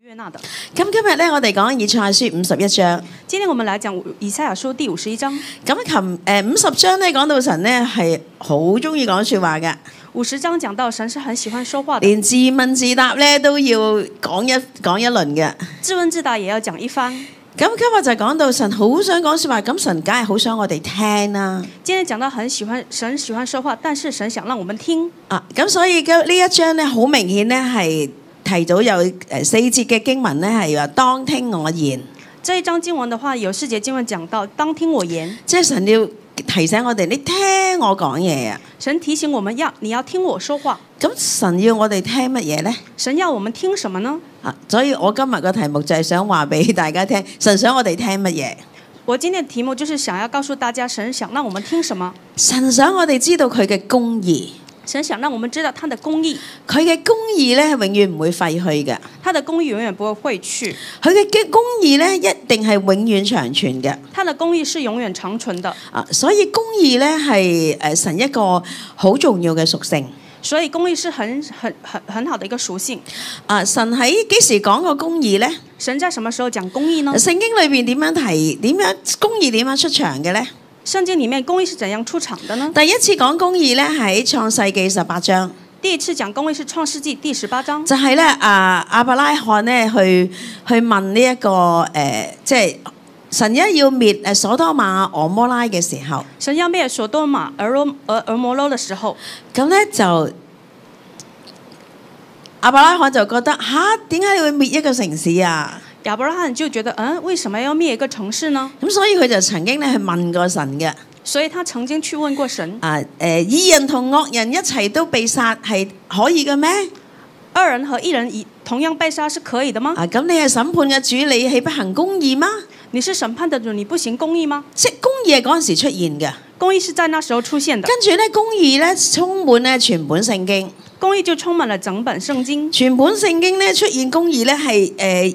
悦納的。 咁今日咧，我哋講以賽亞書51章。 今天我們來講以賽亞書第51章。 咁50章咧講到神咧係好中意講説話嘅。 50章講到神是很喜歡說話的， 連自問自答咧都要講一輪嘅。 自問自答也要講一番。 咁今日就講到神好想講説話，咁神梗係好想我哋聽啦。 今天講到神喜歡說話，但是神想讓我們聽。 咁所以呢一章咧好明顯咧係提到有4節嘅經文咧係話當聽我言。 這一章經文的話，有4節經文講到當聽我言， 即係神要提醒我哋，你聽我講嘢啊！ 神提醒我們你要聽我說話。 咁神要我哋聽乜嘢呢？ 神要我們聽什麼呢？ 所以我今日個題目就係想話俾大家聽，神想我哋聽乜嘢？ 我今天的題目就是想要告訴大家，神想讓我們聽什麼？ 神想我哋知道佢嘅公義。 神想讓我們知道他的公義， 佢嘅公義咧永遠唔會廢去嘅。 他的公義永遠不會廢去。 佢嘅公義咧一定係永遠長存嘅。 他的公義是永遠長存的。 所以公義咧係神一個好重要嘅屬性。 所以公義是很好的一個屬性。 神喺幾時講過公義咧？ 神在什麼時候講公義呢？ 聖經裏邊點樣提？公義點樣出場嘅咧？ 聖經裡面公義是怎樣出場的呢？ 第一次講公義咧喺創世記18章。 第一次講公義是創世記第18章。 就係咧亞伯拉罕咧去問呢即係神一要滅所多瑪俄摩拉嘅時候， 神要滅所多瑪俄摩拉嘅時候， 咁咧就亞伯拉罕就覺得點解你會滅一個城市啊？ 亞伯拉罕就覺得為什麼要滅一個城市呢？ 咁所以佢就曾經咧去問過神嘅。 所以他曾經去問過神。 義人同惡人一齊都被殺係可以嘅咩？ 惡人和義人同樣被殺是可以的嗎？ 咁你係審判嘅主，你豈不行公義嗎？ 你是審判的主，你不行公義嗎？ 即公義係嗰陣時出現嘅。 公義是在那時候出現的。 跟住咧，公義咧充滿咧全本聖經。 公義就充滿了整本聖經。 全本聖經咧出現公義咧係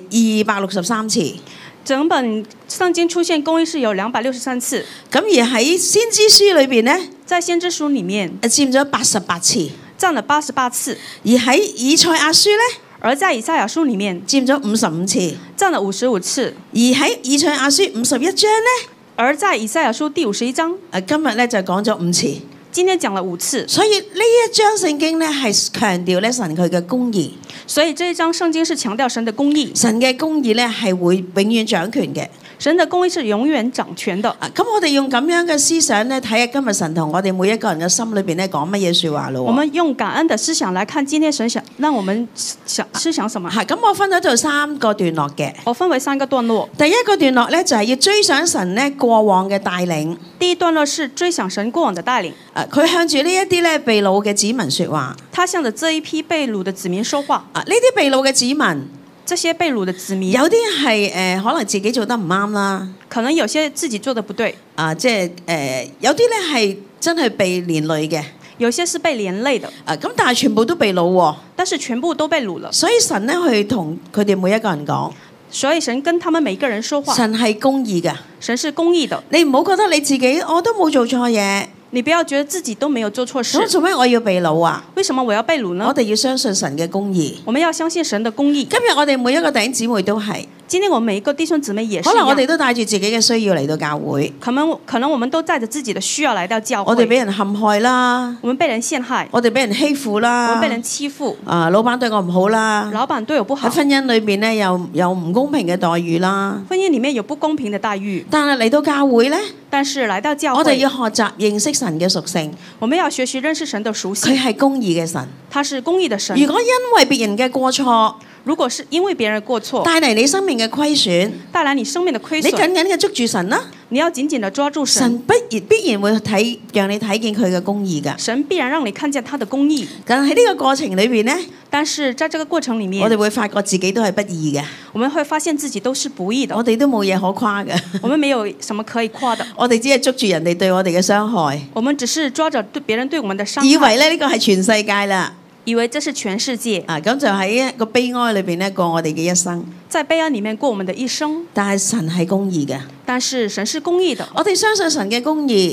263次。整本聖經出現公義是有263次。 咁而喺先知書裏邊咧， 在先知書裡面佔咗88次， 佔了88次。 而喺以賽亞書咧， 而在以賽亞書裡面佔咗55次， 佔了55次。 而喺以賽亞書51章咧， 而在以賽亞書第51章， 今日咧就講咗5次。 今天講了5次。 所以呢一章聖經咧係強調咧神佢嘅公義。 所以這一章聖經是強調神的公義。 神嘅公義咧係會永遠掌權嘅。 神的公義是永遠掌權的。 咁我哋用咁樣嘅思想咧睇下今日神同我哋每一個人嘅心裏邊咧講乜嘢說話咯。 我們用感恩的思想來看今天神想讓我們思想什麼。 咁我分咗做3個段落嘅。 我分為3個段落。 第一個段落咧就係要追想神咧過往嘅帶領。 第一段落是追想神過往的帶領。 佢向住呢一啲咧被擄嘅子民說話。 他向着這一批被擄的子民說話。 呢啲被擄嘅子民， 這些被擄的子民， 有啲係可能自己做得唔啱啦。 可能有些自己做得不對。 有啲咧係真係被連累嘅。 有些是被連累的。 咁但係全部都被擄喎。 但是全部都被擄了。 所以神咧去同佢哋每一個人講。 所以神跟他們每一個人說話。 神係公義嘅。 神是公義的。 你唔好覺得你自己我都冇做錯嘢。 你不要覺得自己都沒有做錯事。 咁做咩我要被擄啊？ 為什麼我要被擄呢？ 我哋要相信神嘅公義。 我們要相信神的公義。 今日我哋每一個弟兄姊妹都係。 今天我們每一個弟兄姊妹也是。 可能我哋都帶住自己嘅需要嚟到教會。 可能我們都帶着自己的需要來到教會。 我哋俾人陷害啦。 我們被人陷害。 我哋俾人欺負啦。 我們被人欺負。 老闆對我唔好啦。 老闆對我不好。 喺婚姻裏邊咧，有唔公平嘅待遇啦。 婚姻裡面有不公平的待遇。 但係嚟到教會咧。 但是來到教會， 我哋要學習認識神嘅屬性。 我們要學習認識神的屬性。 佢係公義嘅神。 他是公義的神。 如果因為別人嘅過錯， 如果是因為別人過錯， 帶嚟你生命嘅虧損， 帶來你生命的虧損， 你緊緊嘅捉住神啦。 你要緊緊的抓住神。 神必然會讓你睇見佢嘅公義㗎。 神必然讓你看見他的公義。 但喺呢個過程裏邊呢， 但是在這個過程裡面， 我哋會發覺自己都係不義嘅。 我們會發現自己都是不義的。 我哋都冇嘢可誇嘅。 我們沒有什麼可以誇的。 我哋只係捉住人哋對我哋嘅傷害。 我們只是抓着別人對我們的傷害。 以為咧呢個係全世界啦。 以為這是全世界。 咁就喺一個悲哀裏邊咧過我哋嘅一生。 在悲哀裡面過我們的一生。 但係神係公義嘅。 但是神是公義的。 我哋相信神嘅公義。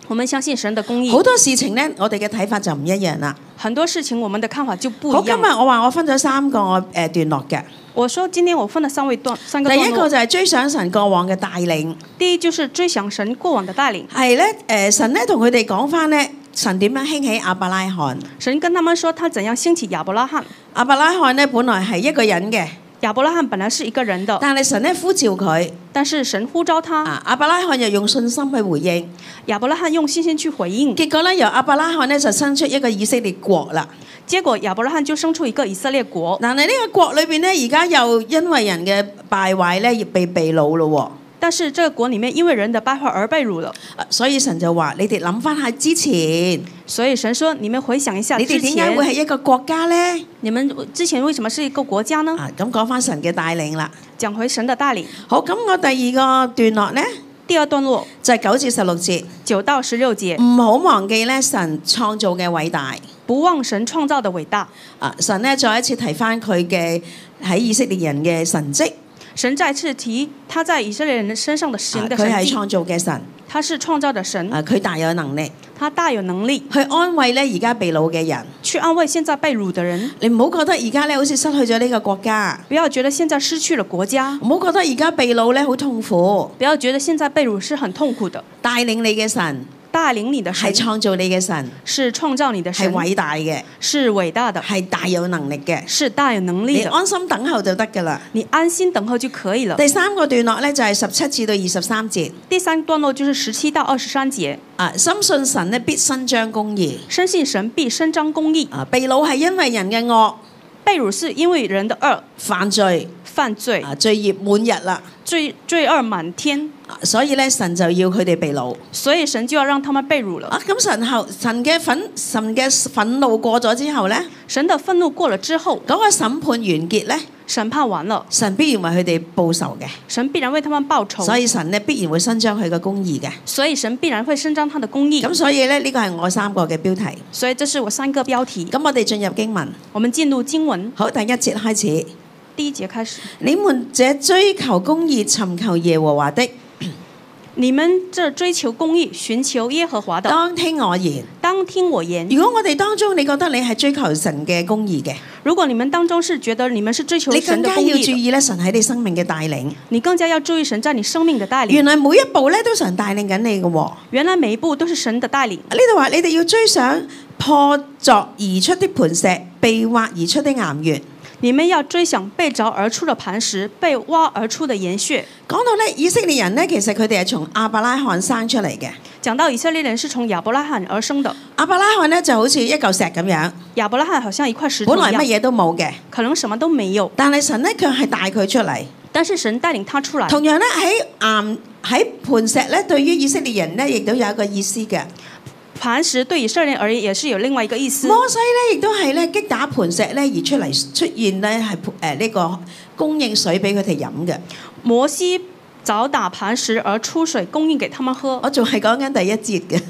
我們相信神的公義。 好多事情呢，我哋嘅睇法就唔一樣啦。 很多事情我們的看法就不一好，今日樣。 我話我分咗3個段落嘅。 我說今天我分了三個段落。 第一個就係追想神過往嘅帶領。 第一就是追想神過往的帶領。 係咧神咧同佢哋講翻咧，神點樣興起亞伯拉罕。 神跟他們說他怎樣興起亞伯拉罕。 亞伯拉罕咧本來係一個人嘅。 亞伯拉罕本來是一個人的， 但係神咧呼召佢。 但是神呼召他。 亞伯拉罕又用信心去回應。 亞伯拉罕用信心去回應。 結果咧，由亞伯拉罕咧就生出一個以色列國啦。 結果亞伯拉罕就生出一個以色列國。 但係呢個國裏邊咧，而家又因為人嘅敗壞咧，而被擄咯喎。 但是這個國裡面因為人的敗壞而被擄了。 所以神就話：你哋諗翻下之前。 所以神說：你們回想一下之前。 你哋點解會係一個國家咧？ 你們之前為什麼是一個國家呢？ 咁講翻神嘅帶領啦。 講回神的帶領。 好，咁我第二個段落咧。 第二段落就係9至16節。 9到16節。 唔好忘記咧，神創造嘅偉大。 不忘神創造的偉大。 神咧再一次提翻佢嘅喺以色列人嘅神蹟。 神再次提他在以色列人身上的神的神蹟。 佢係創造嘅神。 他是創造的神。 佢大有能力。 他大有能力去安慰咧而家被擄嘅人。 去安慰現在被擄的人。 你唔好覺得而家咧好似失去咗呢個國家。 不要覺得現在失去了國家。 唔好覺得而家被擄咧好痛苦。 不要覺得現在被擄是很痛苦的。 帶領你嘅神。 帶領你的神係創造你嘅神， 是創造你的神， 係偉大嘅， 是偉大的， 係大有能力嘅， 是大有能力的。 你安心等候就得㗎啦。 你安心等候就可以了。 第3個段落咧就係17至到23節。 第3段落就是17到23節。 深信神咧必伸張公義。 深信神必伸張公義。 被擄係因為人嘅惡。 被擄是因為人的惡。 犯罪。罪孽滿日啦。 罪惡滿天。 所以咧，神就要佢哋被擄。 所以神就要讓他們被擄了。 咁神嘅憤怒過咗之後咧， 神的憤怒過了之後， 嗰個審判完結咧， 審判完了， 神必然為佢哋報仇嘅。 神必然為他們報仇。 所以神咧必然會伸張佢嘅公義嘅。 所以神必然會伸張他的公義。 咁所以咧，呢個係我3個嘅標題。 所以這是我3個標題。 咁我哋進入經文。 我們進入經文。 好，第1節開始。 第1節開始。 你們這追求公義、尋求耶和華的。 你們這追求公義、尋求耶和華的， 當聽我言。 當聽我言。 如果我哋當中你覺得你係追求神嘅公義嘅， 如果你們當中是覺得你們是追求神的公義的， 你更加要注意咧神喺你生命嘅帶領。 你更加要注意神在你生命的帶領。 原來每一步咧都神帶領緊你嘅喎。 原來每一步都是神的帶領。 呢度話你哋要追上破鑿而出的磐石，被挖而出的岩穴。 你們要追想被鑿而出的磐石，被挖而出的岩穴。 講到咧以色列人呢，其實佢哋係從亞伯拉罕生出嚟嘅。 講到以色列人是從亞伯拉罕而生的。 亞伯拉罕呢就好似一嚿石咁樣。 亞伯拉罕好像一塊石頭一樣。 本來乜嘢都冇嘅， 可能什麼都沒有。 但係神呢卻係帶佢出嚟。 但是神帶領他出來。 同樣呢喺磐石咧，對於以色列人呢，亦都有一個意思嘅。 磐石對以色列人而言也是有另外一個意思。 摩西咧亦都係咧擊打磐石咧而出現咧係呢個供應水俾佢哋飲嘅。 摩西鑿打磐石而出水供應給他們喝。 我仲係講緊第1節嘅。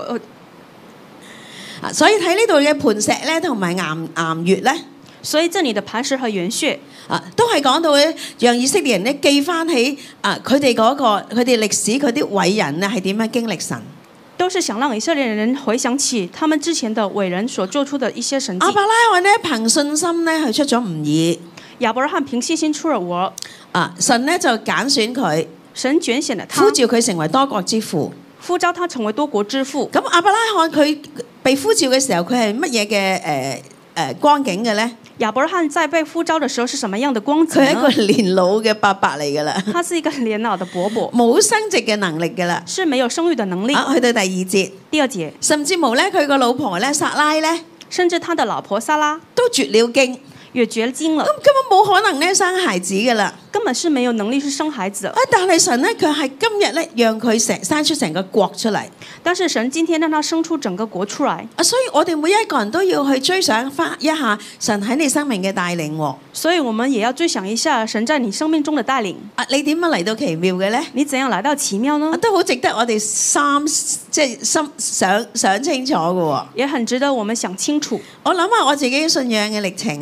所以睇呢度嘅磐石咧同埋岩穴咧。 所以這裡的磐石和岩穴都係講到咧，讓以色列人咧記翻起佢哋佢哋歷史佢啲偉人咧係點樣經歷神。 都是想讓以色列人回想起他們之前的偉人所做出的一些神蹟。 亞伯拉罕呢憑信心呢去出咗吾珥。 亞伯拉罕憑信心出了吾珥。 神呢就揀選佢。 神揀選了他。 呼召佢成為多國之父。 呼召他成為多國之父。 咁亞伯拉罕佢被呼召嘅時候，佢係乜嘢嘅光景嘅咧？ 亞伯拉罕在被呼召的時候是什麼樣的光景呢？ 佢係一個年老嘅伯伯嚟噶啦。 他是一個年老的伯伯， 冇生殖嘅能力噶啦， 是沒有生育的能力。 去到第2節， 第2節， 甚至無咧，佢個老婆咧撒拉咧， 甚至他的老婆撒拉都絕了經， 也絕了經了， 根本冇可能咧生孩子噶啦， 根本是沒有能力去生孩子。 但係神咧，佢係今日咧讓佢生出成個國出嚟。 但是神今天讓他生出整個國出來。 所以我哋每一個人都要去追想翻一下神喺你生命嘅帶領。 所以我們也要追想一下神在你生命中的帶領。 你點樣嚟到奇妙嘅咧？ 你怎樣來到奇妙呢？ 都好值得我哋想清楚嘅。 也很值得我們想清楚。 我諗下我自己信仰嘅歷程咧。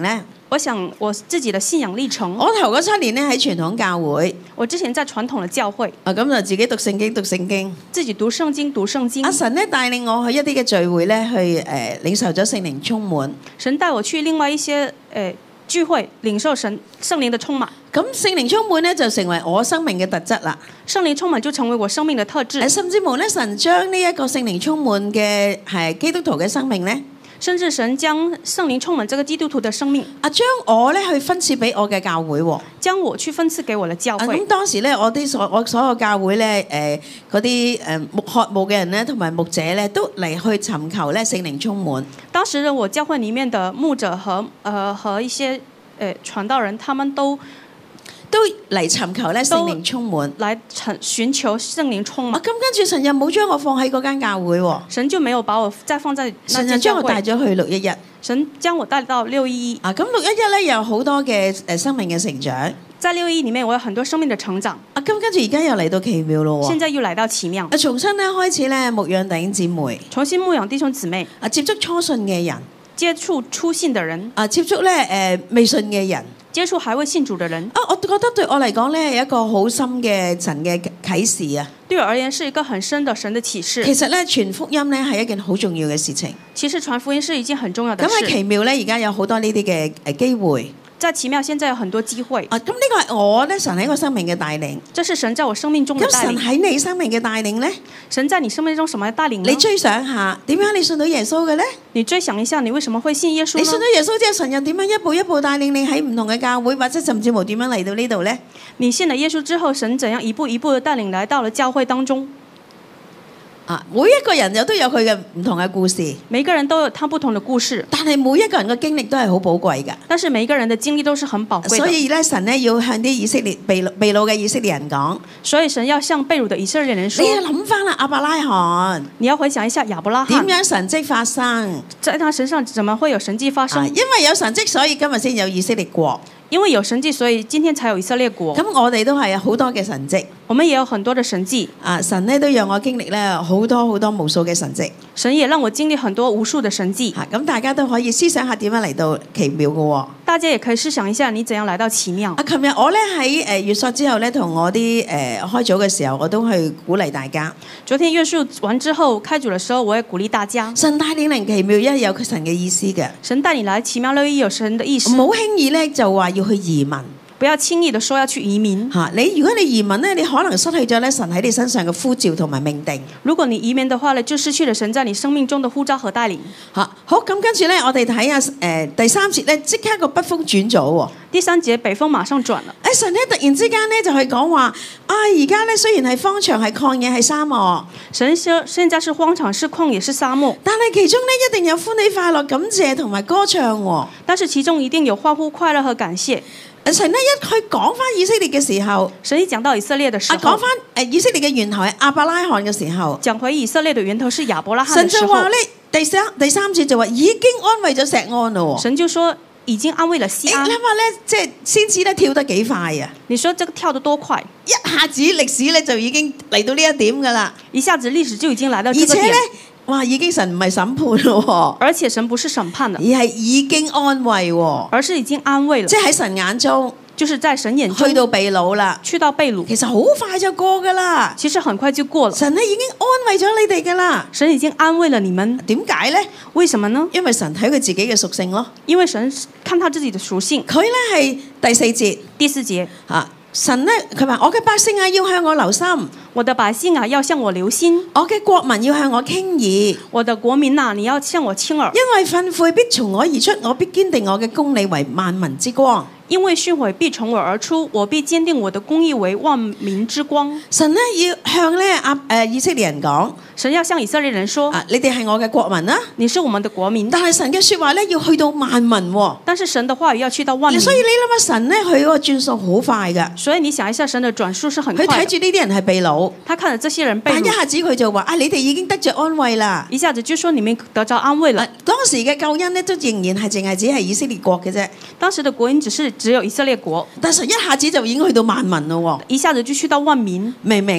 我想我自己的信仰歷程。 我頭嗰7年咧喺傳統教會， 我之前在傳統的教會， 咁就自己讀聖經。 自己讀聖經。 阿神咧帶領我去一啲嘅聚會咧，去領受咗聖靈充滿。 神帶我去另外一些聚會，領受聖靈的充滿。 咁聖靈充滿咧就成為我生命嘅特質啦。 聖靈充滿就成為我生命的特質。 甚至乎咧，神將呢一個聖靈充滿嘅係基督徒嘅生命咧。 甚至神將聖靈充滿這個基督徒的生命， 將我咧去分賜俾我嘅教會， 將我去分賜給我的教會。 咁當時咧，我所有教會咧，嗰啲渴慕嘅人咧，同埋牧者咧，都嚟去尋求咧聖靈充滿。當時我教會裡面的牧者和一些傳道人，他們都嚟尋求咧聖靈充滿， 嚟尋求聖靈充滿。 咁跟住神又冇將我放喺嗰間教會， 神就沒有把我再放在那間教會。 神就將我帶咗去611。 神將我帶到611。 咁611咧有好多嘅生命嘅成長。 在611裡面，我有很多生命的成長。 咁跟住而家又嚟到奇妙咯。 現在又來到奇妙。 重新咧開始咧牧養弟兄姊妹。 重新牧養弟兄姊妹。 接觸初信嘅人。 接觸初信的人。 接觸咧未信嘅人。 接觸還未信主的人。 我覺得對我嚟講咧係一個好深嘅神嘅啟示啊。 對我而言是一個很深的神的啟示。 其實咧傳福音咧係一件好重要嘅事情。 其實傳福音是一件很重要的事。 咁喺奇妙咧而家有好多呢啲嘅機會。 在奇妙，現在有很多機會。 咁呢個係我咧神喺我生命嘅帶領。 這是神在我生命中的帶領。 咁神喺你生命嘅帶領咧？ 神在你生命中什麼帶領呢？ 你追想下，點樣你信到耶穌嘅咧？ 你追想一下，你為什麼會信耶穌呢？ 你信到耶穌之後，神又點樣一步一步帶領你喺唔同嘅教會，或者甚至乎點樣嚟到呢度咧？ 你信了耶穌之後，神怎樣一步一步的帶領來到了教會當中？ 每一個人都有佢嘅唔同嘅故事， 每個人都有他不同的故事， 但係每一個人嘅經歷都係好寶貴嘅。 但是每一個人的經歷都是很寶貴的。 所以咧，神咧要向啲以色列被擄嘅以色列人講， 所以神要向被擄的以色列人說， 你要諗翻啦，亞伯拉罕， 你要回想一下亞伯拉罕點樣神蹟發生， 在他身上怎麼會有神蹟發生？ 因為有神蹟，所以今日先有以色列國。 因為有神蹟，所以今天才有以色列國。 咁我哋都係有好多嘅神蹟， 我們也有很多的神蹟。 神咧都讓我經歷咧好多好多無數嘅神蹟。 神也讓我經歷很多無數的神蹟。 咁大家都可以思想下點樣嚟到奇妙嘅。 大家也可以思想一下，你怎樣來到奇妙。 琴日我咧喺月朔之後咧，同我啲開組嘅時候，我都去鼓勵大家。 昨天月朔完之後開組嘅時候，我也鼓勵大家。 神帶領嚟奇妙一有佢神嘅意思嘅。 神帶你來奇妙611有神的意思。 唔好輕易咧就話要去移民。 不要輕易的說要去移民。 如果你移民咧，你可能失去咗咧神喺你身上嘅呼召同埋命定。 如果你移民的話咧，就失去了神在你生命中的呼召和帶領。 好，咁跟住咧，我哋睇下第3節咧，即刻個北風轉咗喎。 第3節北風馬上轉了。 神咧突然之間咧就係講話，而家咧雖然係荒場、係曠野、係沙漠， 神說現在是荒場、是曠野、是沙漠， 但係其中咧一定有歡喜快樂、感謝同埋歌唱喎。 但是其中一定有歡呼、快樂和感謝。 神咧一去講翻以色列嘅時候， 神一講到以色列嘅時候， 講翻以色列嘅源頭係亞伯拉罕嘅時候， 講回以色列嘅源頭是亞伯拉罕嘅時候， 神就話咧第三節就話已經安慰咗錫安咯。 神就說已經安慰了錫安。 你諗下咧，即係先知咧跳得幾快啊！ 你說這個跳得多快？ 一下子歷史咧就已經嚟到呢一點噶啦， 一下子歷史就已經來到這個點。 而且咧，哇！已經神唔係審判咯， 而且神不是審判的， 而係已經安慰， 而是已經安慰了。 即係喺神眼中， 就是在神眼中去到被擄啦， 去到被擄， 其實好快就過噶啦。 其實很快就過了。 神咧已經安慰咗你哋噶啦， 神已經安慰了你們。 點解咧？ 為什麼呢？ 因為神睇佢自己嘅屬性咯。 因為神看他自己的屬性。 佢咧係第4節， 第4節神咧佢話：我嘅百姓啊，要向我留心； 我的百姓啊，要向我留心； 我嘅國民要向我傾耳； 我的國民啊，你要向我傾耳。 因為訓誨必從我而出，我必堅定我嘅公理為萬民之光。 因為訓誨必從我而出，我必堅定我的公義為萬民之光。 神咧要向以色列人講， 神要向以色列人說： 你哋係我嘅國民啦， 你是我們的國民。 但係神嘅說話咧要去到萬民， 但是神的話語要去到萬民。 所以你諗下神咧佢個轉數好快噶。 所以你想一下，神的轉數是很快。 佢睇住呢啲人係被擄， 他看着這些人被擄， 但一下子佢就話：你哋已經得着安慰啦。 一下子就說你們得着安慰了。 當時嘅救恩咧都仍然係淨係只係以色列國嘅啫。 當時的國恩只有以色列國。 但神一下子就已經去到萬民咯， 一下子就去到萬民， 明唔明啊？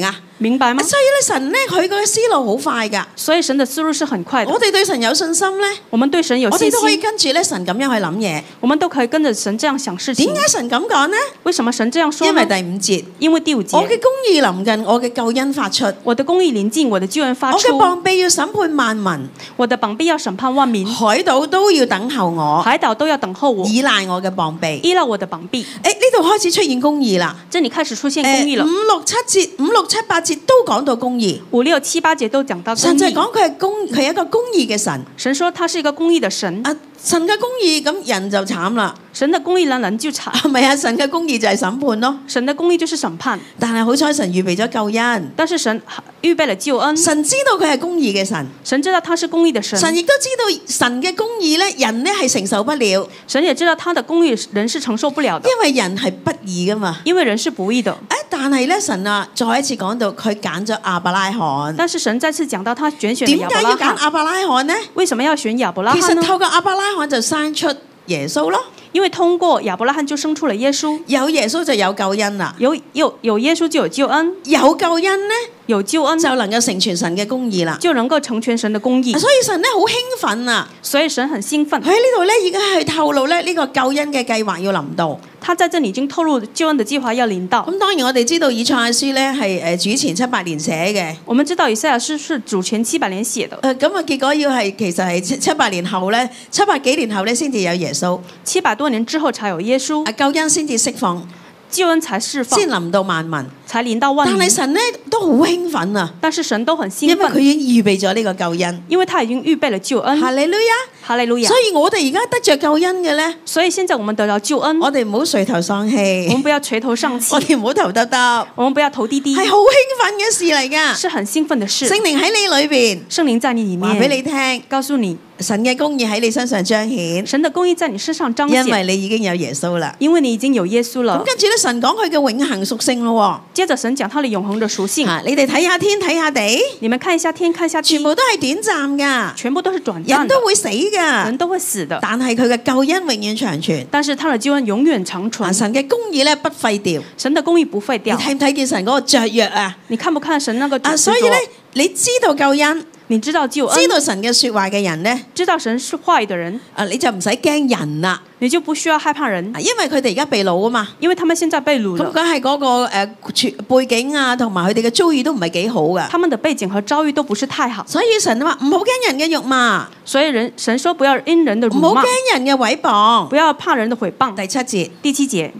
明白嗎？ 所以咧，神咧佢個思路好快㗎。 所以神的思路是很快的。 我哋對神有信心咧， 我們對神有信我哋都可以心， 跟住咧神咁樣去諗嘢。 我們都可以跟着神這樣想事情點。解神咁講呢？ 為什麼神這樣說因為呢？ 第5節， 因為第5節， 我嘅公義臨近，我嘅救恩發出， 我的公義臨近，我的救恩發我嘅出， 膀臂要審判萬民， 我的膀臂要審判萬民， 海島都要等候我， 海島都要等候我， 依賴我嘅膀臂。 依賴我的膀臂。 呢度開始出現公義啦。 這裡開始出現公義了。 5、6、7節、5、6、7、8節都講到公義。 5、6、7、8節都講到公神就係義。 講佢係一個公義嘅神。 神說他是一個公義的神。 神嘅公義咁人就慘啦， 神的公義人就慘。 係咪啊？神嘅公義就係審判咯。 神的公義就是審判。 但係好彩神預備咗救恩。 但是神預備了救恩。 神知道佢係公義嘅神。 神知道他是公義的神。 神亦都知道神嘅公義咧，人咧係承受不了。 神也知道他的公義人是承受不了的。 因為人係不義噶嘛。 因為人是不義的。 但係咧神啊，再一次講到佢揀咗亞伯拉罕。 但是神再次講到他揀選了亞伯拉罕。 點解要揀亞伯拉罕呢？ 為什麼要選亞伯拉罕呢？ 其實透過亞伯拉罕就生出耶穌咯。 因為通過亞伯拉罕就生出了耶穌。 有耶穌就有救恩啦。 有耶穌就有救恩。 有救恩呢？ 有救恩就能夠成全神嘅公義啦。 就能夠成全神的公義。 所以神咧好興奮啊！ 所以神很興奮。 佢喺呢度咧已經係透露咧呢個救恩嘅計劃要臨到。 他在這裡已經透露救恩的計劃要臨到。 咁當然我哋知道以賽亞書咧係主前700年寫嘅。 我們知道以賽亞書是主前700年寫的。 咁結果要係其實係700年後咧，700幾年後咧先至有耶穌。 700多年之後才有耶穌。 救恩先至釋放。 救恩才釋放， 先臨到萬民， 才臨到萬民。 但係神咧都好興奮啊！ 但是神都很興奮， 因為佢已經預備咗呢個救恩， 因為他已經預備了救恩。 哈利路亞， 哈利路亞。 所以我哋而家得着救恩嘅咧， 所以現在我們得到救恩， 我哋唔好垂頭喪氣， 我們不要垂頭喪氣， 我哋唔好頭耷耷， 我們不要頭低低， 係好興奮嘅事嚟㗎， 是很興奮的事。 聖靈喺你裏邊， 聖靈在你裡面， 話俾你聽， 告訴你。 神嘅公義喺你身上彰顯， 神的公義在你身上彰顯， 因為你已經有耶穌啦。 因為你已經有耶穌了。 咁跟住咧，神講佢嘅永恆屬性咯。 接着神講他的永恆的屬性。 你哋睇下天，睇下地， 你們看一下天，看一下地， 全部都係短暫噶， 全部都是短暫的， 人都會死噶， 人都會死的。 但係佢嘅救恩永遠長存， 但是他的救恩永遠長存。 神嘅公義咧不廢掉， 神的公義不廢掉。 你睇唔睇見神嗰個雀躍啊？ 你看不看神那個執着？ 所以咧，你知道救恩。 你知道救恩， 知道神嘅說話嘅人呢， 知道神說話的人， 你就唔使驚人啦， 你就不需要害怕人， 因為佢哋而家被擄啊嘛， 因為他們現在被擄了。 咁梗係嗰個背景啊，同埋佢哋嘅遭遇都唔係幾好噶。 他們的背景和遭遇都不是太好， 所以神話唔好驚人嘅辱罵， 所以神說不要因人的辱罵， 唔好驚人嘅毀謗， 不要怕人的毀謗。 第7節， 第7節，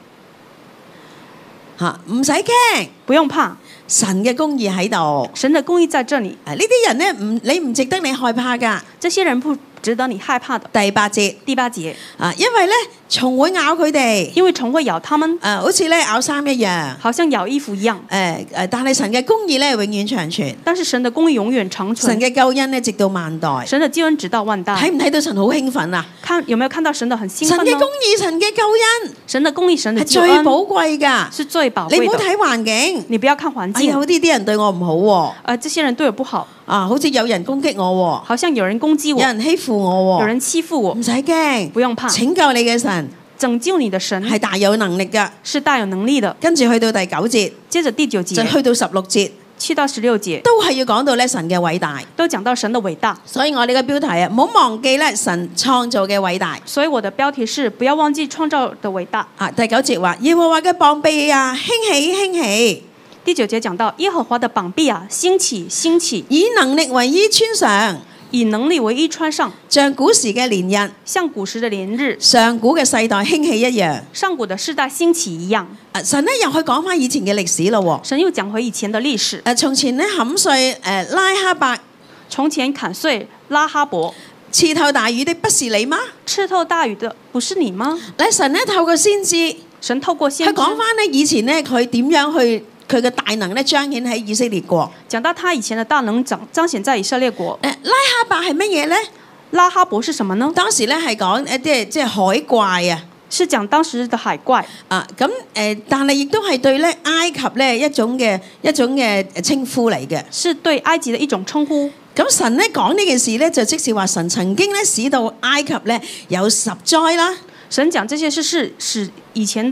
唔使驚， 不用怕。 神嘅公義喺度， 神的公義在這裡。 呢啲人咧你唔值得你害怕噶。 這些人不值得你害怕的。 第8節， 第8節， 因為咧蟲會咬佢哋， 因為蟲會咬他們， 好似咧咬衫一樣， 好像咬衣服一樣。 但係神嘅公義咧永遠長存， 但是神的公義永遠長存。 神嘅救恩咧直到萬代， 神的救恩直到萬代。 睇唔睇到神好興奮啊？ 有沒有看到神的很興奮呢？ 神嘅公義，神嘅救恩， 神的公義，神的救恩係最寶貴噶， 是最寶貴的。 你唔好睇環境， 你不要看環境。 有啲人對我唔好喎， 這些人對我不好， 好似有人攻擊我喎， 好像有人攻擊我， 有人欺負我喎， 有人欺負我， 唔使驚， 不用怕， 拯救你嘅神， 拯救你的神係大有能力噶， 是大有能力的。 跟住去到第9節， 接着第9節， 就去到16節， 去到16節， 都係要講到咧神嘅偉大， 都講到神的偉大。 所以我哋嘅標題啊，唔好忘記咧神創造嘅偉大。 所以我的標題是不要忘記創造的偉大。 第9節話耶和華嘅膀臂啊，興起興起。 第9節講到耶和華的膀臂啊，興起興起， 以能力為衣穿上， 以能力為衣穿上， 像古時嘅連日， 像古時的連日， 上古嘅世代興起一樣， 上古的世代興起一樣。 神咧又去講翻以前嘅歷史咯。 神又講回以前的歷史。 從前咧砍碎拉哈伯， 從前砍碎拉哈伯， 刺透大魚的不是你嗎？ 刺透大魚的不是你嗎？ 神咧透過先知， 神透過先知， 佢講翻咧以前咧佢點樣去佢嘅大能咧彰顯喺以色列國。 講到他以前的大能彰顯在以色列國。 拉哈伯係乜嘢咧？ 拉哈伯是什麼呢？ 當時咧係講即係海怪啊， 是講當時的海怪啊。咁但係亦都係對咧埃及咧一種嘅稱呼嚟嘅， 是對埃及的一種稱呼。 咁神咧講呢件事咧，就即是話神曾經咧使到埃及咧有10災啦。 神講這些事是使以前的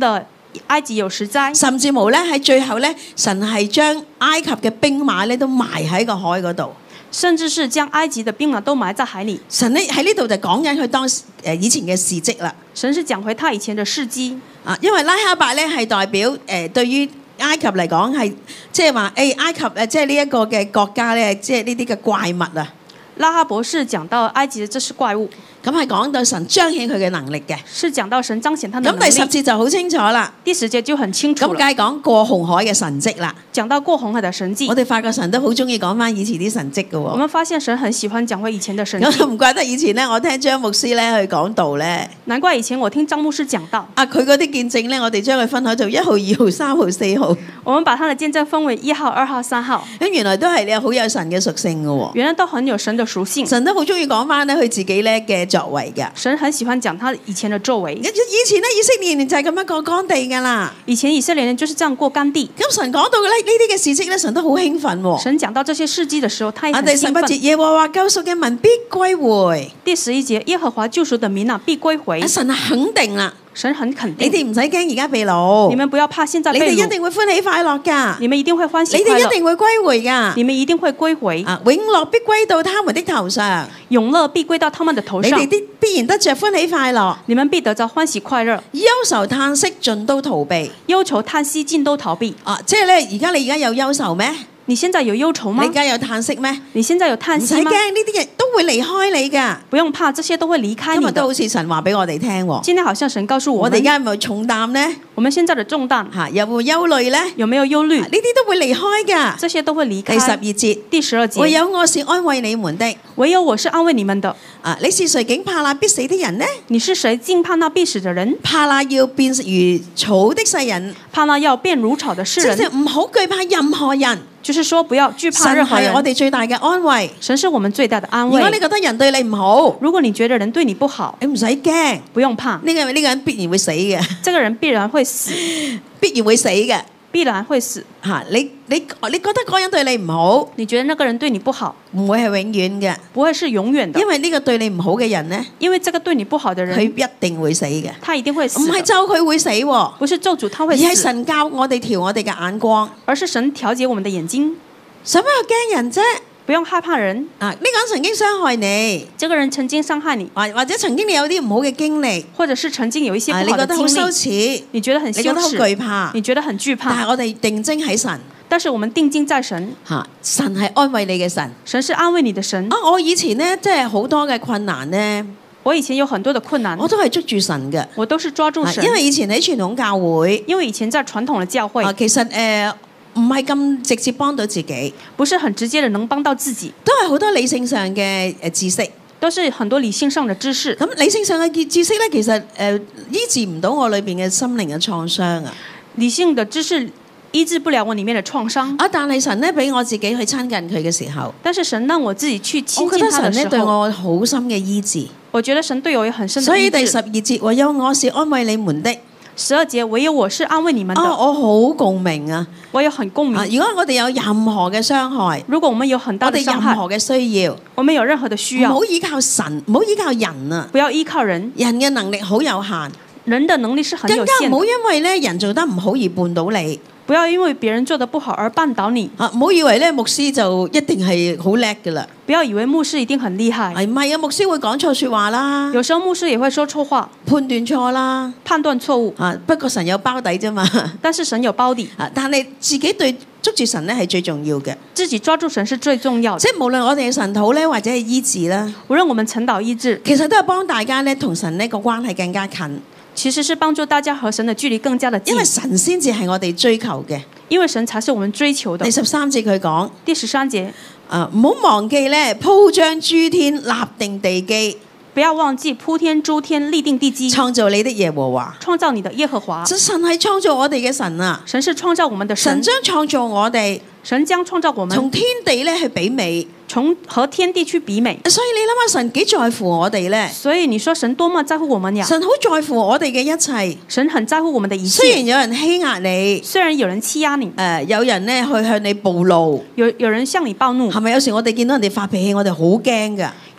埃及有10災， 甚至無咧喺最後咧，神係將埃及嘅兵馬咧都埋喺個海嗰度。 甚至是將埃及的兵馬都埋在海裡。 神咧喺呢度就講緊佢當時以前嘅事蹟啦。 神是講回他以前的事蹟。 因為拉哈伯咧係代表對於埃及嚟講係即係話埃及即係呢一個嘅國家咧，即係呢啲嘅怪物啊。 拉哈伯是講到埃及的這是怪物， 咁係講到神彰顯佢嘅能力嘅。 是講到神彰顯他的能力。 咁第10節就好清楚啦。 第10節就很清楚了。 咁梗係講過紅海嘅神蹟啦。 講到過紅海的神蹟， 我哋發覺神都好中意講翻以前啲神蹟嘅喎。 我們發現神很喜歡講回以前的神蹟。 咁唔怪得以前咧，我聽張牧師咧去講道咧。 難怪以前我聽張牧師講道。 佢嗰啲見證咧，我哋將佢分開做1號、2號、3號、4號。 我們把他的見證分為1號、2號、3號。 咁原來都係咧好有神嘅屬性嘅喎。 原來都很有神的屬性。 神都好中意講翻咧佢自己咧嘅作為嘅。 神很喜歡講他以前的作為。 以前咧以色列人就係咁樣過乾地㗎啦。 以前以色列人就是這樣過乾地。 咁神講到咧呢啲嘅事蹟咧，神都好興奮喎。 神講到這些事蹟的時候，他也很興奮。 第18節，耶和華救贖嘅民必歸回。 第11節，耶和華救贖的民啊必歸回。 神肯定啦。 神很肯定， 你哋唔使驚而家被擄， 你們不要怕現在被擄， 你哋一定會歡喜快樂㗎， 你們一定會歡喜快樂， 你哋一定會歸回㗎， 你們一定會歸回， 永樂必歸到他們的頭上， 永樂必歸到他們的頭上， 你哋必然得着歡喜快樂， 你們必得着歡喜快樂， 憂愁嘆息盡都逃避， 憂愁嘆息盡都逃避。 即係咧，你而家有憂愁咩？ 你現在有憂愁嗎？ 你而家有嘆息咩？ 你現在有嘆息嗎？ 唔使驚，呢啲嘢都會離開你㗎。 不用怕，這些都會離開你的。 今日都好似神話俾我哋聽喎。 今天好像神告訴我們， 我哋而家有冇重擔呢？ 我們現在的重擔有冇憂慮呢？ 有沒有憂慮？ 呢啲都會離開㗎。 這些都會離開。第12節， 唯有我是安慰你們的。 唯有我是安慰你們的。 你是誰竟怕那必死的人呢？ 你是誰竟怕那必死的人？ 怕那要變如草的世人， 怕那要變如草的世人。 即係唔好懼怕任何人。 就是說不要懼怕任何人。 神係我哋最大嘅安慰。 神是我們最大的安慰。 如果你覺得人對你唔好， 如果你覺得人對你不好， 你唔使驚， 不用怕。 呢個人必然會死嘅。 這個人必然會死， 必然會死嘅。 必然會死。 你覺得嗰人對你唔好， 你覺得那個人對你不好， 唔會係永遠嘅， 不會是永遠的。 因為呢個對你唔好嘅人呢， 因為這個對你不好的人， 佢一定會死嘅。 他一定會死。 唔係咒佢會死， 不是咒詛他會死， 而係神教我哋調我哋嘅眼光， 而是神調節我們的眼睛。 使乜要驚人啫？ 不用害怕人。 呢個人曾經傷害你， 這個人曾經傷害你， 或者曾經你有啲唔好嘅經歷， 或者是曾經有一些不好的經歷， 你覺得好羞恥， 你覺得很羞恥， 你覺得好懼怕， 你覺得很懼怕。 但係我哋定睛喺神， 但是我們定睛在神， 神係安慰你嘅神， 神是安慰你的神。 我以前呢，即係好多嘅困難呢， 我以前有很多的困難， 我都係捉住神嘅， 我都是抓住神， 因為以前喺傳統教會， 因為以前在傳統的教會， 其實唔係咁直接幫到自己， 不是很直接的能幫到自己， 都係好多理性上嘅知識， 都是很多理性上的知識。 咁理性上嘅知識咧，其實醫治唔到我裏邊嘅心靈嘅創傷啊。 理性的知識醫治不了我裡面的創傷。 但係神咧俾我自己去親近佢嘅時候， 但是神讓我自己去親近他的時候， 我覺得神咧對我好深嘅醫治。 我覺得神對我有很深的醫治。 所以第12節，唯有我是安慰你們的。 12節，唯有我是安慰你們的。 我好共鳴啊！ 我有很共鳴。 如果我哋有任何嘅傷害， 如果我們有很大的傷害， 我哋任何嘅需要， 我們有任何的需要， 唔好依靠神，唔好依靠人啊！ 不要依靠人， 人嘅能力好有限， 人的能力是很有限的。 更加唔好因為咧人做得唔好而絆倒你。 不要因為別人做得不好而絆倒你。 唔好以為咧牧師就一定係好叻㗎啦。 不要以為牧師一定很厲害。 係唔係啊？牧師會講錯説話啦。 有時候牧師也會說錯話， 判斷錯啦， 判斷錯誤。 不過神有包底啫嘛。 但是神有包底。 但係自己對捉住神咧係最重要嘅。 自己抓住神是最重要的。 即係無論我哋嘅神禱咧，或者係醫治啦， 無論我們晨禱醫治， 其實都係幫大家咧同神呢個關係更加近。 其實是幫助大家和神的距離更加的近。 因為神先至係我哋追求嘅。 因為神才是我們追求的。 第13節佢講， 第13節， 唔好忘記咧鋪張諸天立定地基。 不要忘記鋪天諸天立定地基。 創造你的耶和華， 創造你的耶和華。 神係創造我哋嘅神啊！ 神是創造我們的神。 神將創造我哋， 神將創造我們從天地咧去比美， 從和天地去比美。 所以你諗下神幾在乎我哋咧？ 所以你說神多麼在乎我們呀？ 神好在乎我哋嘅一切， 神很在乎我們的一切。 雖然有人欺壓你， 雖然有人欺壓你， 有人咧去向你暴怒， 有人向你暴怒， 係咪有時我哋見到人哋發脾氣，我哋好驚噶？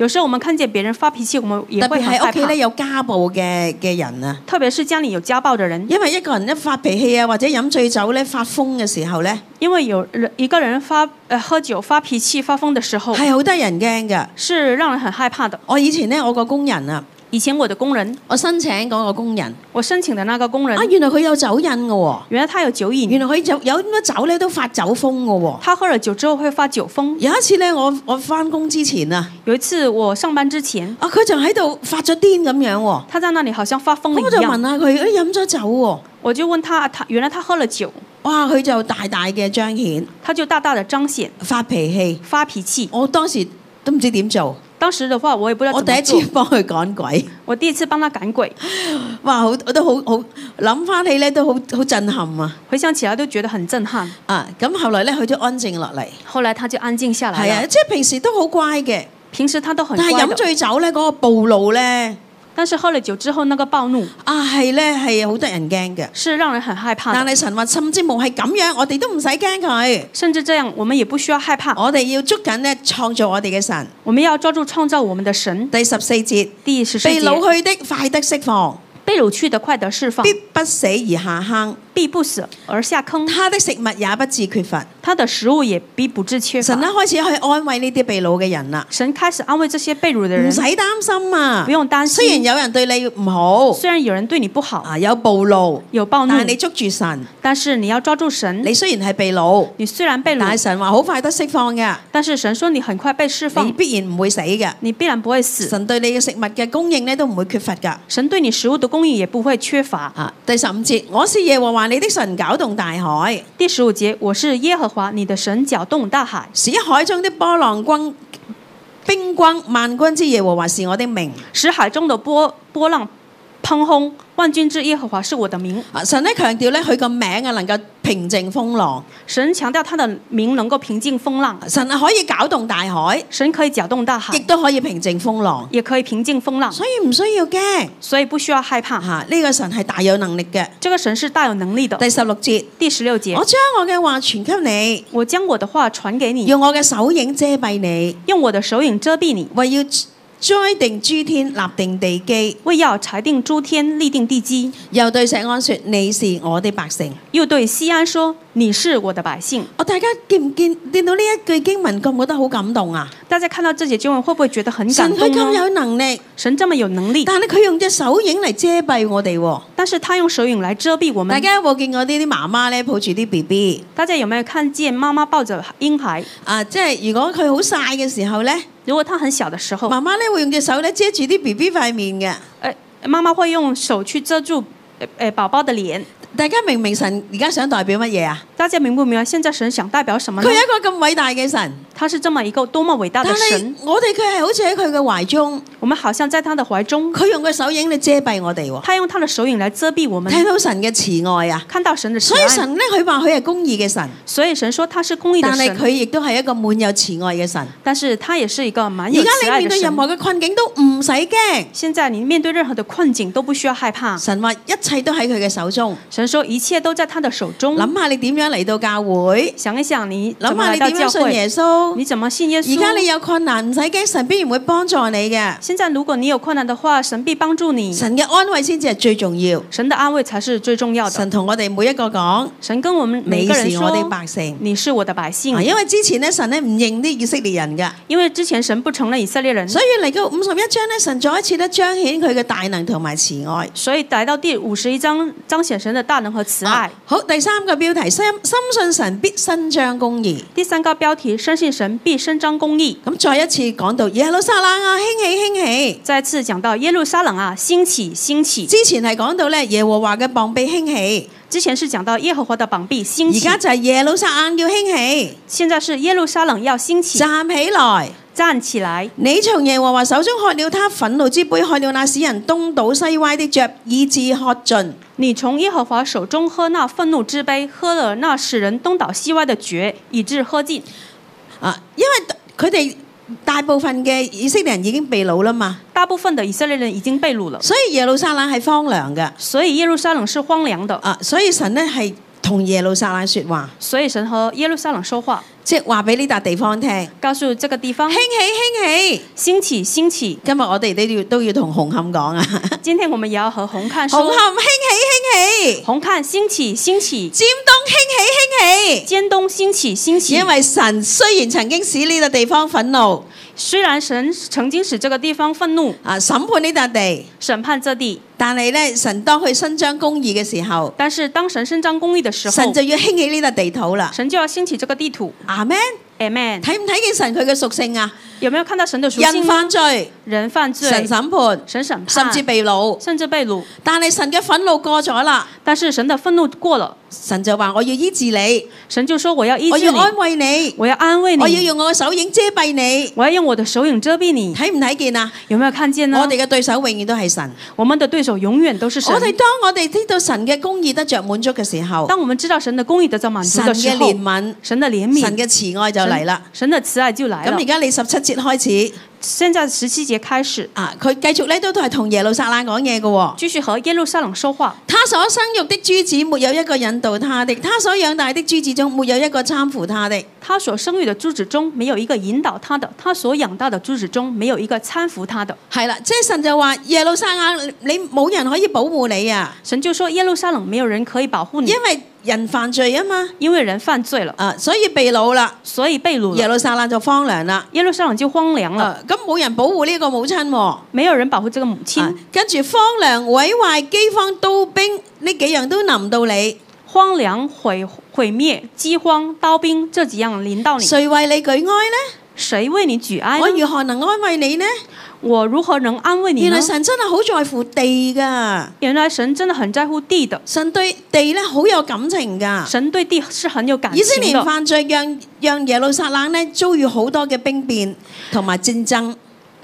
有時候我們看見別人發脾氣，我們也會很害怕。 特別係屋企咧有家暴嘅人啊， 特別是家裡有家暴的人， 因為一個人一發脾氣啊，或者飲醉酒咧發瘋嘅時候咧， 因為一個人喝酒發脾氣發瘋的時候， 係好得人驚㗎。 是讓人很害怕的。 我以前咧，我個工人啊， 以前我的工人， 我申請嗰個工人我申請的那個工人， 啊，原來佢有酒癮嘅喎， 原來他有酒癮， 原來佢有咁多酒咧都發酒瘋嘅喎。 他喝了酒之後會發酒瘋。 有一次咧，我翻工之前啊， 有一次我上班之前， 啊佢就喺度發咗癲咁樣喎。 他在那裡好像發瘋了咁我就一樣。 問下佢，飲咗酒喎。 我就問他，原來他喝了酒， 哇！佢就大大嘅彰顯， 他就大大的彰顯發脾氣。 發脾氣。 我當時都唔知點做。 當時的話，我也不知道我第一怎麼做。 次幫佢趕鬼， 我第一次幫他趕鬼， 哇！我都好諗翻起咧，都好震撼啊！ 回想起來都覺得很震撼。 啊，咁後來咧，佢都安靜落嚟。 後來他就安靜下來了。 係啊，即係平時都好乖嘅， 平時他都很但係乖的。 飲醉酒咧，嗰個暴怒咧， 但是喝了酒之後，那個暴怒啊係咧係好得人驚嘅。 是讓人很害怕的。 但係神話甚至冇係咁樣，我哋都唔使驚佢。 甚至這樣，我們也不需要害怕。 我哋要捉緊咧創造我哋嘅神。 我們要抓住創造我們的神。 第14節， 第14節， 被擄去的快得釋放， 被擄去的快得釋放， 必不死而下坑， 必不死而下坑。 他的食物也不致缺乏。 他的食物也必不致缺乏。 神咧開始去安慰呢啲被擄嘅人啦， 神開始安慰這些被擄的人， 唔使擔心啊， 不用擔心。 雖然有人對你唔好， 雖然有人對你不好， 啊有暴怒， 有暴怒， 但係你捉住神， 但是你要抓住神。 你雖然係被擄， 你雖然被擄， 但係神話好快得釋放嘅， 但是神說你很快被釋你放， 必然唔會死嘅。 你必然不會死。 神對你嘅食物嘅供應咧都唔會缺乏㗎。 神對你食物的供應也不會缺乏。 啊，第15節，我是耶和華你的神，攪動大海， 第15節，我是耶和華你的神，攪動大海， 使海中的波浪冰轟，萬軍之耶和華是我的名。 使海中的波浪噴轟，萬軍之耶和華是我的名。 啊，神咧強調咧佢個名啊能夠平靜風浪。 神強調他的名能夠平靜風浪。 神係可以攪動大海， 神可以攪動大海， 亦都可以平靜風浪， 也可以平靜風浪。 所以唔需要驚。 所以不需要害怕。 嚇，呢個神係大有能力嘅。 這個神是大有能力的。 第16節， 第16節， 我將我嘅話傳給你， 我將我的話傳給你， 用我嘅手影遮蔽你， 用我的手影遮蔽你， 為要栽定諸天，立定地基， 為要裁定諸天，立定地基。 又對錫安說：你是我的百姓。 又對西安說：你是我的百姓。 大家見到呢一句經文，覺唔覺得好感動啊？ 大家看到這節經文，會不會覺得很感神佢咁動呢？ 有能力， 神這麼有能力， 但係佢用隻手影嚟遮蔽我哋喎。 但是他用手影來遮蔽我們。 大家有冇見過呢啲媽媽咧抱住啲 BB？ 大家有沒有看見媽媽抱着嬰孩？ 啊，即係如果佢好曬嘅時候咧， 如果他很小的時候， 媽媽咧會用隻手咧遮住啲 BB 塊面嘅。 媽媽會用手去遮住寶寶的臉。 大家明唔明神而家想代表乜嘢啊？ 大家明不明白現在神想代表什麼呢？ 佢係一個咁偉大嘅神， 他是這麼一個多麼偉大的神。 我哋佢係好似喺佢嘅懷中， 我們好像在他的懷中。 佢用個手影嚟遮蔽我哋喎。 他用他的手影來遮蔽我們。 睇到神嘅慈愛啊！ 看到神的慈愛。 所以神咧，佢話佢係公義嘅神。 所以神說他是公義的神。 但係佢亦都係一個滿有慈愛嘅神。 但是他也是一個滿有慈愛的神。 而家你面對任何嘅困境都唔使驚。 現在你面對任何的困境都不需要害怕。 神話一切都喺佢嘅手中。 神說一切都在他的手中。 諗下你點樣嚟到教會？ 想一想你諗下你點樣信耶穌？ 你怎麼信耶穌？ 而家你有困難唔使驚，神必然會幫助你嘅。 現在如果你有困難的話，神必幫助你。 神嘅安慰先至係最重要。 神的安慰才是最重要的。 神同我哋每一個講， 神跟我們每個人說， 你是我的百姓， 你是我的百姓。 因為之前咧，神咧唔認啲以色列人噶。 因為之前神不承認以色列人， 所以嚟到51章咧，神再一次咧彰顯佢嘅大能同埋慈愛。 所以來到第51章，彰顯神的大能和慈愛。 好，第3個標題，深信神必伸張公義。 第3個標題，深信神必伸張公義。 咁再一次講到耶路撒冷啊，興起興起。 再次講到耶路撒冷啊，興起興起。 之前係講到咧耶和華嘅膀臂興起。 之前是講到耶和華的膀臂興起。 而家就係耶路撒冷要興起。 現在是耶路撒冷要興起。 站起來， 站起來。 你從耶和華手中喝了他憤怒之杯，喝了那使人東倒西歪的爵，以致喝盡。 你從耶和華手中喝那憤怒之杯，喝了那使人東倒西歪的爵，以致喝盡。 因為佢哋大部分嘅以色列人已經被擄啦嘛， 大部分的以色列人已經被擄了， 所以耶路撒冷係荒涼嘅， 所以耶路撒冷是荒涼的。 所以神呢係同耶路撒冷說話， 所以神和耶路撒冷說話。 即係話俾呢笪地方聽， 告訴這個地方興起， 興起興起。 今日我哋都要同紅磡講啊！ 今天我們也要和紅磡紅說， 磡興起， 紅磡興起興起， 尖東興起， 尖東興起興起。 因為神雖然曾經使呢個地方憤怒， 雖然神曾經使這個地方憤怒， 審判呢笪地， 審判這地， 但係咧神當佢伸張公義嘅時候， 但是當神伸張公義的時候， 神就要興起呢笪地土啦。 神就要興起這個地土。 阿們， Amen。 睇唔睇見神佢嘅屬性啊？ 有沒有看到神的屬性？ 人犯罪， 人犯罪， 神審判， 神審判， 甚至被擄， 甚至被擄。 但係神嘅憤怒過咗啦， 但是神的憤怒過了， 神就話我要醫治你， 神就說我要醫治你， 我要安慰你， 我要安慰你， 我要用我嘅手影遮蔽你， 我要用我的手影遮蔽你。 睇唔睇見啊？ 有沒有看見呢？ 我哋嘅對手永遠都係神， 我們的對手永遠都是神。 當我哋知道神嘅公義得着滿足嘅時候， 當我們知道神的公義得着滿足的時候， 神嘅憐憫， 神的憐憫， 神嘅慈愛就嚟啦。 神的慈愛就來了。 咁而家你17節開始。 現在17節開始， 佢繼續咧都係同耶路撒冷講嘢嘅， 繼續和耶路撒冷說話。 他所生育的諸子沒有一個引導他的，他所養大的諸子中沒有一個攙扶他的。 他所生育的諸子中沒有一個引導他的，他所養大的諸子中沒有一個攙扶他的。 係啦，即係神就話耶路撒冷，你冇人可以保護你啊！ 神就說耶路撒冷沒有人可以保護你， 因為人犯罪啊嘛， 因為人犯罪了， 所以被擄啦， 所以被擄了， 耶路撒冷就荒涼啦， 耶路撒冷就荒涼了。 咁冇人保護呢個母親喎， 沒有人保護這個母親， 跟住荒涼、毀壞、饑荒、刀兵呢幾樣都臨到你， 荒涼、毀滅、饑荒、刀兵這幾樣臨到你， 誰為你舉哀呢？ 誰為你舉哀呢？ 我如何能安慰你呢？ 我如何能安慰你呢？ 原來神真係好在乎地噶， 原來神真的很在乎地的， 神對地咧好有感情噶。 神對地是很有感情的。 以色列犯罪，讓耶路撒冷咧遭遇好多嘅兵變同埋戰爭。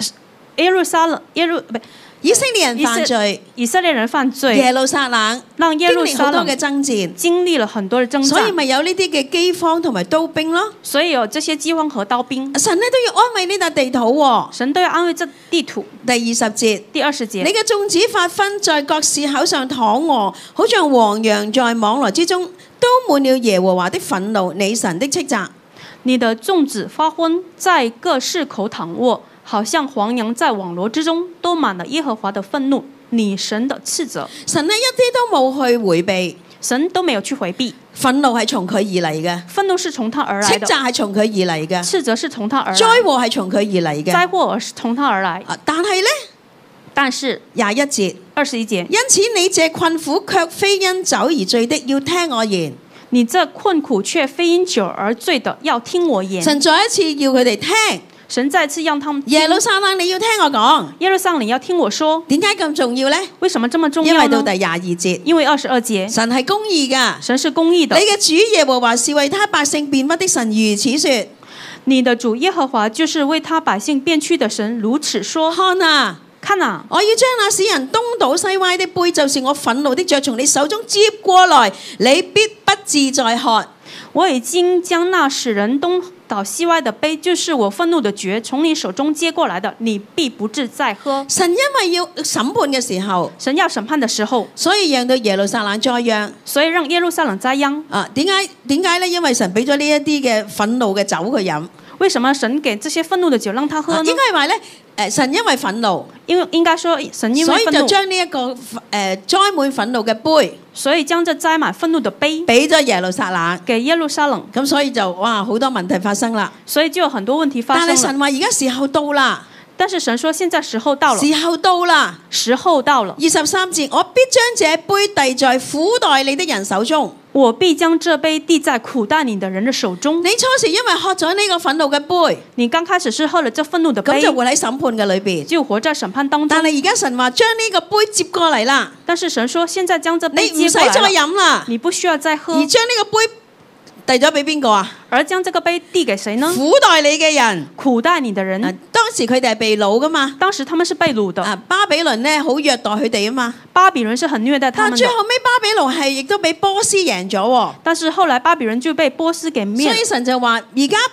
以色列人犯罪， 以色列人犯罪， 耶路撒冷讓耶路撒冷經歷好多嘅爭戰， 經歷了很多嘅征戰， 所以咪有呢啲嘅饑荒同埋刀兵咯。 所以有這些饑荒和刀兵。 神咧都要安慰呢笪地土喎。 神都要安慰這地土。 第20節， 第20節， 你嘅眾子發昏，在各市口上躺臥，好像黃羊在網羅之中，都滿了耶和華的憤怒，你神的斥責。 你的眾子發昏，在各市口躺臥，好像黃羊在網羅之中，都滿了耶和華的憤怒，你神的斥責。 神呢一啲都冇去迴避， 神都沒有去迴避。 憤怒係從佢而嚟嘅， 憤怒是從他而來的， 斥責係從佢而嚟嘅， 斥責是從他而來， 災禍係從佢而嚟嘅， 災禍是從他而來。但是 21節 ，21節， 因此你這困苦卻非因酒而醉的，要聽我言。 你這困苦卻非因酒而醉的，要聽我言。 神再一次要佢哋聽， 神再次讓他們聽。 耶路撒冷你要聽我講， 耶路撒冷你要聽我說。 點解咁重要呢？ 為什麼這麼重要呢？ 因為到第22節， 因為22節， 神係公義㗎， 神是公義的。 你嘅主耶和華是為他百姓辨屈的神，如此說。 你的主耶和華就是為他百姓辨屈的神，如此說。看啊！ 我要將那使人東倒西歪的杯，就是我憤怒的爵，從你手中接過來，你必不自在喝。 我已經將那使人東倒西歪的杯，就是我憤怒的爵，從你手中接過來的，你必不自在喝。 神因為要審判嘅時候， 神要審判的時候， 所以讓到耶路撒冷災殃。 所以讓耶路撒冷災殃。 點解呢？因為神俾咗呢一啲嘅憤怒嘅酒佢飲。 為什麼神給這些憤怒的酒讓他喝呢？ 應該係話咧，神因為憤怒， 應該說神因為憤怒， 所以就將呢一個載滿憤怒嘅杯， 所以將這載滿憤怒的杯俾咗耶路撒冷， 給耶路撒冷。 咁所以就哇好多問題發生啦。 所以就有很多問題發生了。 但係神話而家時候到啦。 但是神說現在時候到了， 時候到啦， 時候到了。 23節，我必將這杯遞在苦待你的人手中。 我必將這杯遞在苦待你的人的手中。 你初時因為喝咗呢個憤怒嘅杯， 你剛開始是喝了這憤怒的杯， 咁就活喺審判嘅裏邊， 就活在審判當中。 但係而家神話將呢個杯接過嚟啦。 但是神說現在將這杯接過來了， 你唔使再飲啦， 你不需要再喝。 而將呢個杯遞咗俾邊個啊？ 而將這個杯遞給誰呢？ 苦待你嘅人， 苦待你的人。 當時佢哋係被擄噶嘛？ 當時他們是被擄的。 巴比倫呢好虐待佢哋啊嘛。 巴比倫是很虐待他們的。 但最後尾巴比倫係亦都俾波斯贏咗。 但是後來巴比倫就被波斯給滅。 所以神就話：而家巴比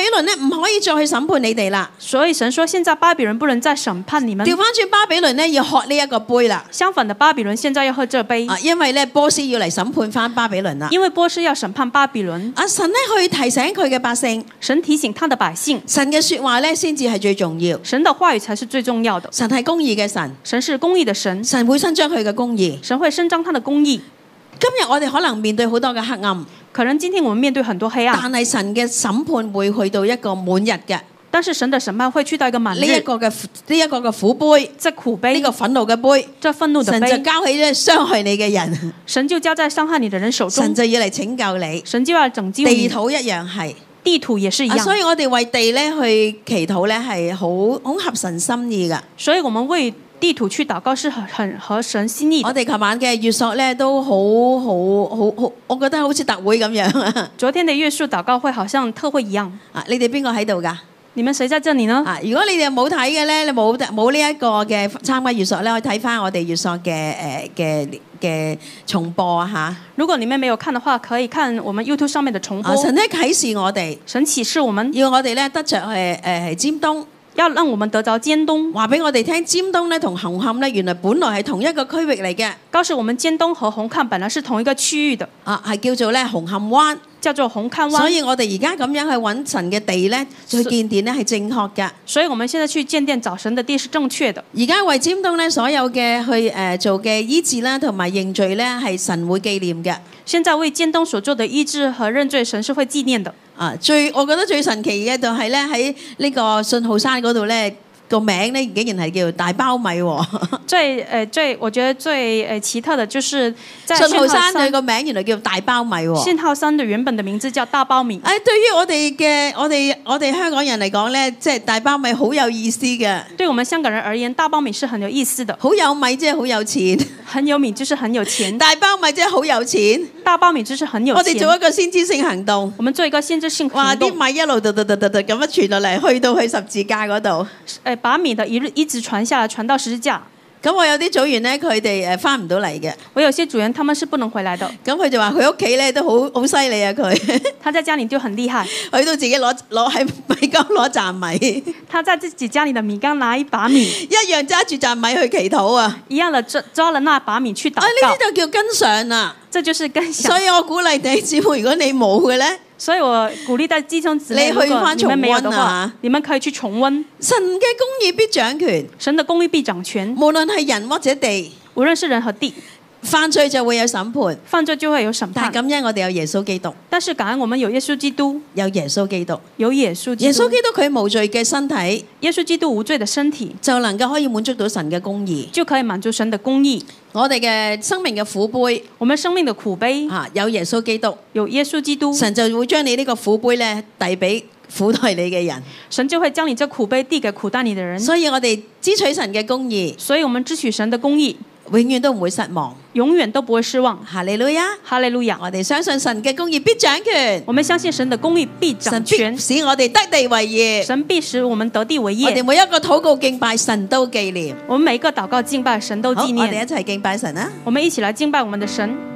倫咧唔可以再去審判你哋啦。 所以神說，現在巴比倫不能再審判你們。 調翻轉巴比倫咧要喝呢一個杯啦。 相反的，巴比倫現在要喝這杯， 因為咧波斯要嚟審判翻巴比倫啦。 因為波斯要審判巴比倫。 神咧去提醒佢嘅百姓， 神提醒他的百姓， 神嘅說話咧先至係最重要。 神的話語才是最重要的。 神係公義嘅神， 神是公義的神， 神會伸張佢嘅公義。 神會伸張他的公義。 今日我哋可能面對好多嘅黑暗， 可能今天我們面對很多黑暗， 但係神嘅審判會去到一個滿日嘅。 但是神的審判會去到一個滿日。 呢一個嘅苦杯， 這苦杯， 呢個憤怒嘅杯， 這憤怒的杯， 神就交喺咧傷害你嘅人， 神就交在傷害你的人手中， 神就要嚟拯救你， 神就要拯救你。 地土一樣係， 地土也是一樣。 所以我哋為地咧去祈禱咧係好合神心意噶。 所以我們為地土去禱告是很合神心意的。 我哋琴晚嘅月朔咧都好，我覺得好似特會咁樣。 昨天的月朔禱告會好像特會一樣。 你哋邊個喺度噶？ 你們誰在這裡呢？ 如果你哋冇睇嘅咧，你冇呢一個嘅參加月朔咧，可以睇翻我哋月朔嘅重播啊嚇。 如果你們沒有看的話，可以看我們 YouTube 上面的重播。 神咧啟示我哋， 神啟示我們， 要我哋咧得着尖東。 要讓我們得着尖東， 話俾我哋聽，尖東咧同紅磡咧原來本來係同一個區域嚟嘅。 告訴我們尖東和紅磡本來是同一個區域的， 係叫做咧紅磡灣， 叫做紅磡灣。 所以我哋而家咁樣去揾神嘅地咧，去建殿咧係正確嘅。 所以我們現在去建殿找神的地是正確的。 而家為尖東咧所有嘅去做嘅醫治啦，同埋認罪咧係神會紀念嘅。 現在為尖東所做的醫治和認罪，神是會紀念的。 我覺得最神奇嘅就係咧喺呢個信號山嗰度咧個名咧竟然係叫大苞米喎。 我覺得最奇特的就是在信號山佢個名原來叫大苞米喎。 信號山的原本的名字叫大苞米。 對於我哋香港人嚟講咧，即係大苞米好有意思嘅。 對我們香港人而言，大苞米是很有意思的。 好有米即係好有錢。 很有米就是很有錢。 大苞米即係好有錢。 大苞米就是很有錢。 我哋做一個先知性行動。 我們做一個先知性行動。 哇！啲米一路咁樣傳落嚟，去到去十字架嗰度。 把米的一直傳下來，傳到十字架。 咁我有啲組員咧，佢哋返唔到嚟嘅。 我有些組員，他們是不能回來的。 咁佢就話佢屋企咧都好犀利啊！佢他在家裡就很厲害， 佢都自己攞喺米缸攞站米。 他在自己家裡的米缸拿一把米， 一樣揸住站米去祈禱啊！ 一樣的抓了那把米去禱告。 呢啲就叫跟上啊！ 這就是跟上。 所以我鼓勵你姊妹，如果你冇嘅咧。 所以我鼓勵弟兄姊妹， 你去翻重溫啊！ 你們可以去重溫。 神嘅公義必掌權， 神的公義必掌權， 無論係人或者地， 無論是人和地， 犯罪就會有審判， 犯罪就會有審判。 但係感恩我哋有耶穌基督， 但是感恩我們有耶穌基督， 有耶穌基督， 有耶穌基督， 耶穌基督佢無罪嘅身體， 耶穌基督無罪的身體， 就能夠可以滿足到神嘅公義， 就可以滿足神的公義。 我哋嘅生命嘅苦杯， 我們生命的苦杯， 有耶穌基督， 有耶穌基督， 神就會將你呢個苦杯咧遞俾苦待你嘅人， 神就會將你這苦杯遞給苦待你的人。 所以我哋支取神嘅公義， 所以我們支取神的公義， 永遠都唔會失望， 永遠都不會失望。 哈利路亞， 哈利路亞。 我哋相信神嘅公義必掌權， 我們相信神的公義必掌權， 使我哋得地為業， 神必使我們得地為業。 我哋每一個禱告敬拜神都紀念， 我們每一個禱告敬拜神都紀念。 我哋一齊敬拜神啊！ 我們一起來敬拜我們的神。